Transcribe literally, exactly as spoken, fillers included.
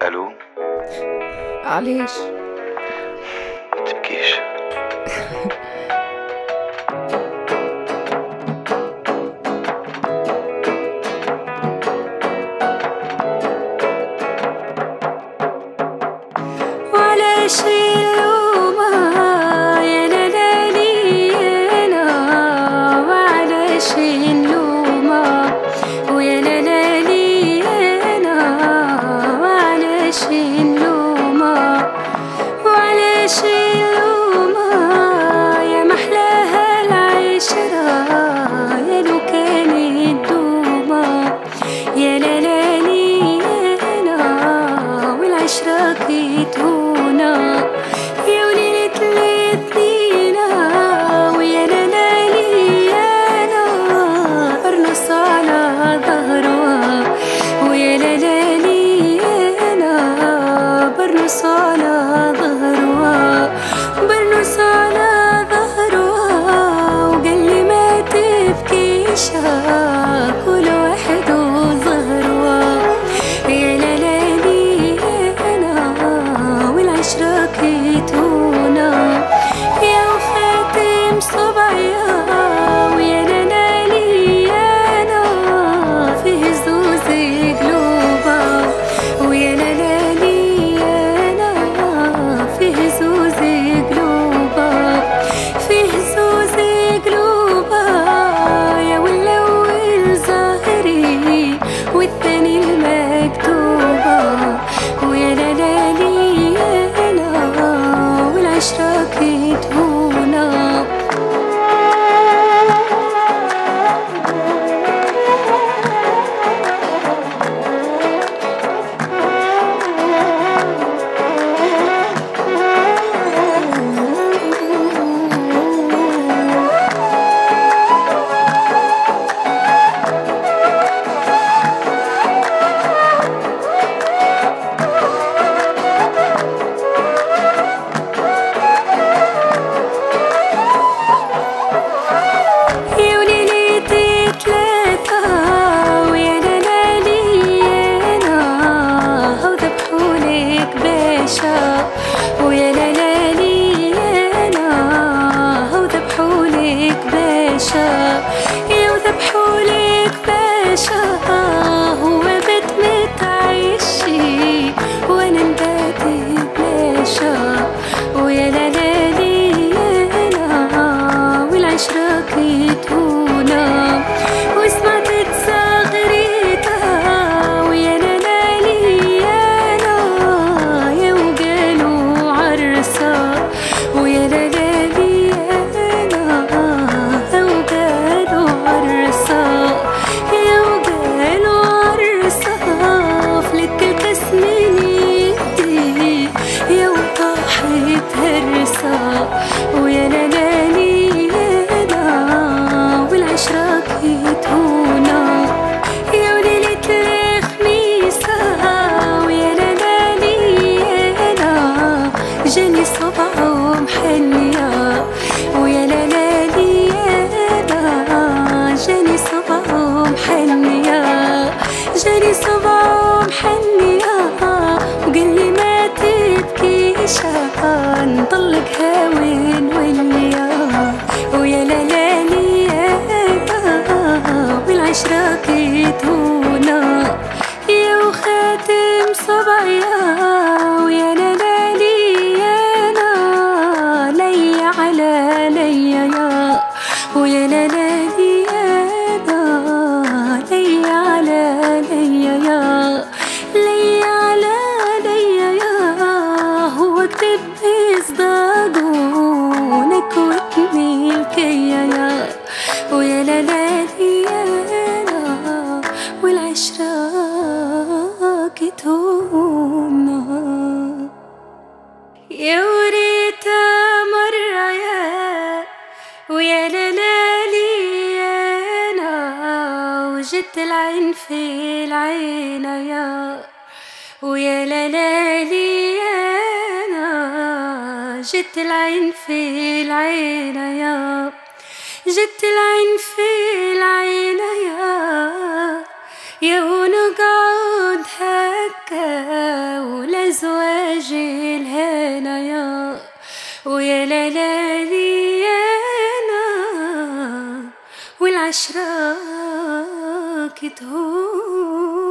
الو. علاش؟ متبكيش. وعلاش اللومة يا لالي انا، وعلاش اللومة ويا لالي انا، وعلاش اللومة وعلاش اللومة يا محلاها العشرة يا لو كانت دومة يا لالي انا والعشرة كيتهونا يا وليلة الاثنين ويا لالي انا ارنص على ظهرها ويا لالي انا برنص على ظهرها برنص على ظهرها وقال لي ما تبكيش كل واحد وظهرها يا لالي انا والعشرة كيتهونا يا وخاتم صبعيا ويا لالي انا فيه زوز قلوبة ويا لالي انا فيه زوز قلوبة فيه زوز قلوبة يا والاول ظاهري والثاني المكتوبة ويا لالي انا والعشرة كيتهونا يا وليلة ثلاثة ويا لالي انا هاو ذبحولك باشا ويا لالي انا هاو ذبحولك باشا يا وذبحولك باشا هو بيت متعيشي وانا نبات بلاشا ويا لالي انا والعشرة كيتهونا وسمعت تصغريتها ويا لالي انا يا وقالوا عرسة ويا لالي انا وقالوا عرسة يا وقالوا عرسة فلت الكاس من يدي يا وطاحت هرسة ويا لالي انا والعشرة كيتهونا يا وليلة الخميسة ويا لالي انا جاني صبع ومحلية ويا لالي انا جاني صبع ومحلية جاني صبع ومحلية وقال لي ما تبكيش نطلق هاوين وليا ويا لالي انا والعشرة كيتهونا يا وخاتم صبعيا ويا لالي انا لي على ليا يا ويا لالي انا لي على ليا يا لي على ليا يا هو كتب إصدادونك وتميل كيا يا ويا لالي انا والعشرة كيتهونا يا وريتا مرة يا ويا لالي انا وجدت العين في العين يا ويا لالي انا جدت العين في العين يا جدت العين في العين يا يا ونقعد مكة ولزواج الهنا يا ويا ليالي أنا والعشرة كتهون.